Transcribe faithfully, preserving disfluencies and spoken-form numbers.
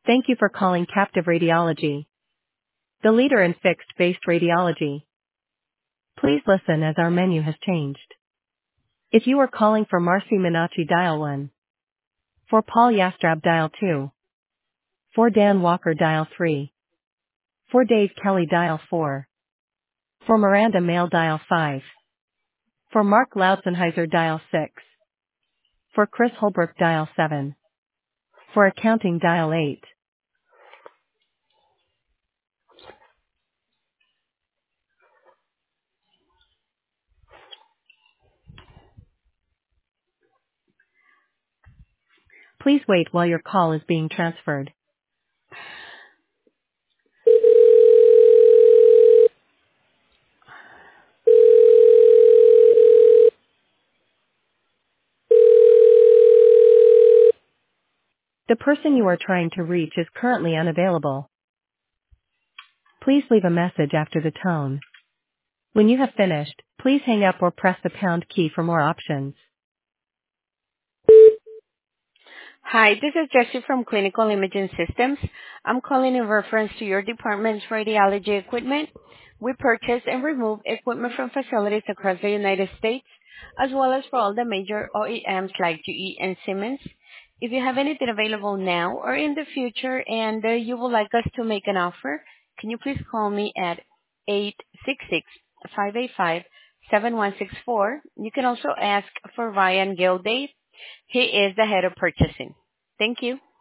Thank you for calling Captive Radiology, the leader in fixed-based radiology. Please listen as our menu has changed. If you are calling for Marcy Minacci, dial one. For Paul Yastrab, dial two. For Dan Walker, dial three. For Dave Kelly, dial four. For Miranda Mail, dial five. For Mark Lautzenheiser, dial six. For Chris Holbrook, dial seven. For accounting, dial eight. Please wait while your call is being transferred. The person you are trying to reach is currently unavailable. Please leave a message after the tone. When you have finished, please hang up or press the pound key for more options. Hi, this is Jessie from Clinical Imaging Systems. I'm calling in reference to your department's radiology equipment. We purchase and remove equipment from facilities across the United States, as well as for all the major O E Ms like G E and Siemens. If you have anything available now or in the future and uh, you would like us to make an offer, can you please call me at eight six six, five eight five, seven one six four. You can also ask for Ryan Gilday. He is the head of purchasing. Thank you.